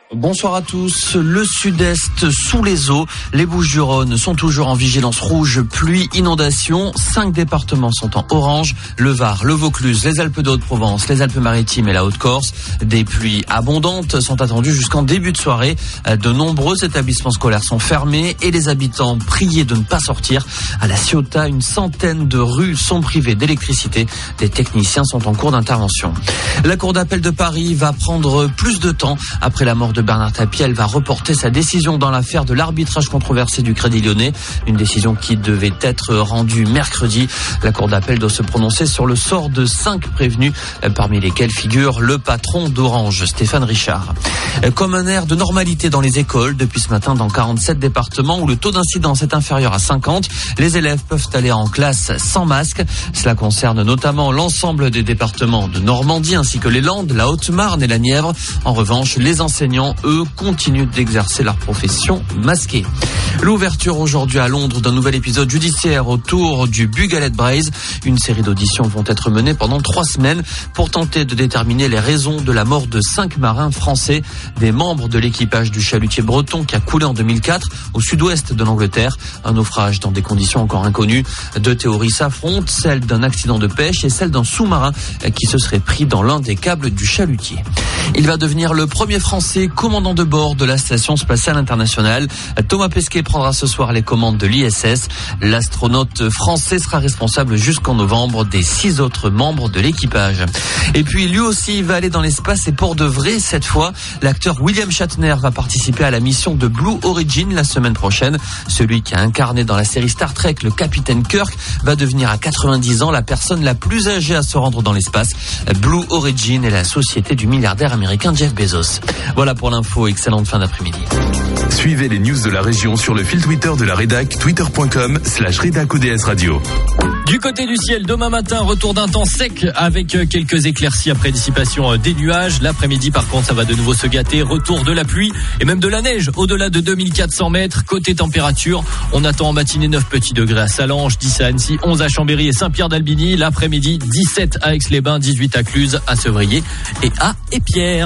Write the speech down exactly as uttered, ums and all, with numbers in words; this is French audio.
Bonsoir à tous. Le sud-est sous les eaux. Les Bouches-du-Rhône sont toujours en vigilance rouge, pluie, inondation. Cinq départements sont en orange. Le Var, le Vaucluse, les Alpes-de-Haute-Provence, les Alpes-Maritimes et la Haute-Corse. Des pluies abondantes sont attendues jusqu'en début de soirée. De nombreux établissements scolaires sont fermés et les habitants priés de ne pas sortir. À La Ciotat, une centaine de rues sont privées d'électricité. Des techniciens sont en cours d'intervention. La Cour d'appel de Paris va prendre plus de temps après la mort de Bernard Tapie. Elle va reporter sa décision dans l'affaire de l'arbitrage controversé du Crédit Lyonnais. Une décision qui devait être rendue mercredi. La Cour d'appel doit se prononcer sur le sort de cinq prévenus, parmi lesquels figure le patron d'Orange, Stéphane Richard. Comme un air de normalité dans les écoles, depuis ce matin dans quarante-sept départements où le taux d'incidence est inférieur à cinquante, les élèves peuvent aller en classe sans masque. Cela concerne notamment l'ensemble des départements de Normandie ainsi que les Landes, la Haute-Marne et la Nièvre. En revanche, les enseignants, eux, continuent d'exercer leur profession masquée. L'ouverture aujourd'hui à Londres d'un nouvel épisode judiciaire autour du Bugalet Braze. Une série d'auditions vont être menées pendant trois semaines pour tenter de déterminer les raisons de la mort de cinq marins français, des membres de l'équipage du chalutier breton qui a coulé en deux mille quatre au sud-ouest de l'Angleterre. Un naufrage dans des conditions encore inconnues. Deux théories s'affrontent, celle d'un accident de pêche et celle d'un sous-marin qui se serait pris dans l'un des câbles du chalutier. Il va devenir le premier Français commandant de bord de la Station spatiale internationale. Thomas Pesquet prendra ce soir les commandes de l'I S S. L'astronaute français sera responsable jusqu'en novembre des six autres membres de l'équipage. Et puis lui aussi va aller dans l'espace et pour de vrai cette fois. L'acteur William Shatner va participer à la mission de Blue Origin la semaine prochaine. Celui qui a incarné dans la série Star Trek le capitaine Kirk va devenir à quatre-vingt-dix ans la personne la plus âgée à se rendre dans l'espace. Blue Origin est la société du milliardaire américain Jeff Bezos. Voilà pour l'info, excellente fin d'après-midi. Suivez les news de la région sur le fil Twitter de la rédac, twitter point com slash rédac O D S radio. Du côté du ciel, demain matin, retour d'un temps sec avec quelques éclaircies après dissipation des nuages. L'après-midi, par contre, ça va de nouveau se gâter. Retour de la pluie et même de la neige au-delà de deux mille quatre cents mètres. Côté température, on attend en matinée neuf petits degrés à Sallanches, dix à Annecy, onze à Chambéry et Saint-Pierre-d'Albigny. L'après-midi, dix-sept à Aix-les-Bains, dix-huit à Cluses, à Sevrier et à Épierre.